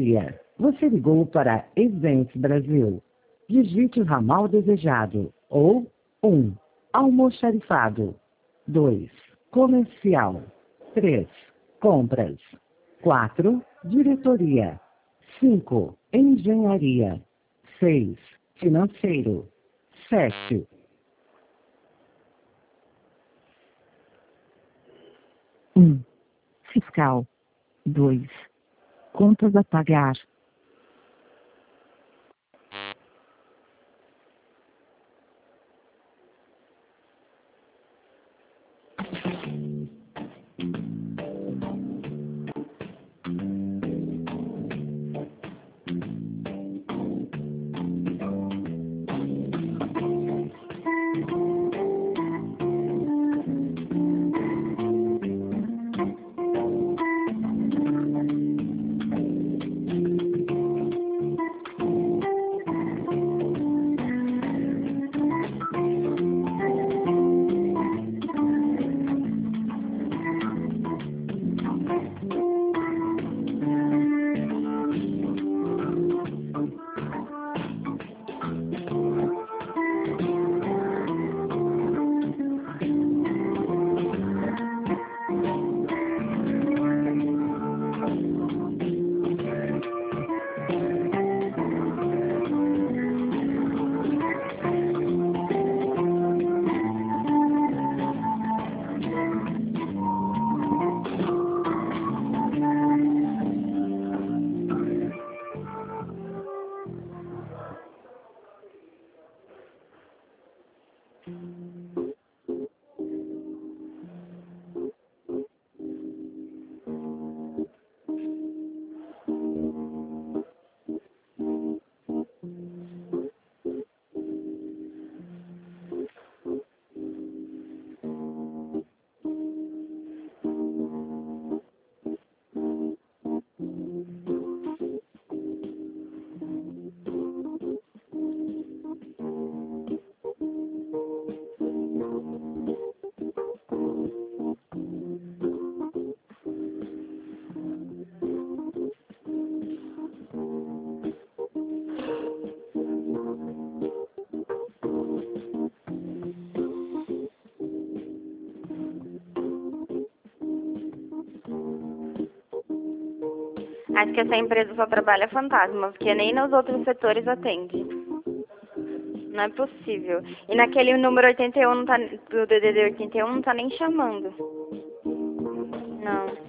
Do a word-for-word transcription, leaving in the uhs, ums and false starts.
dia. Você ligou para Events Brasil. Digite o ramal desejado. Ou um. Almoxarifado. dois. Comercial. três. Compras. quatro. Diretoria. cinco. Engenharia. seis. Financeiro. sete. um. Fiscal. dois. Contas a pagar. Acho que essa empresa só trabalha fantasma, porque nem nos outros setores atende. Não é possível. E naquele número oitenta e um, não tá, do D D D oitenta e um, não tá nem chamando. Não.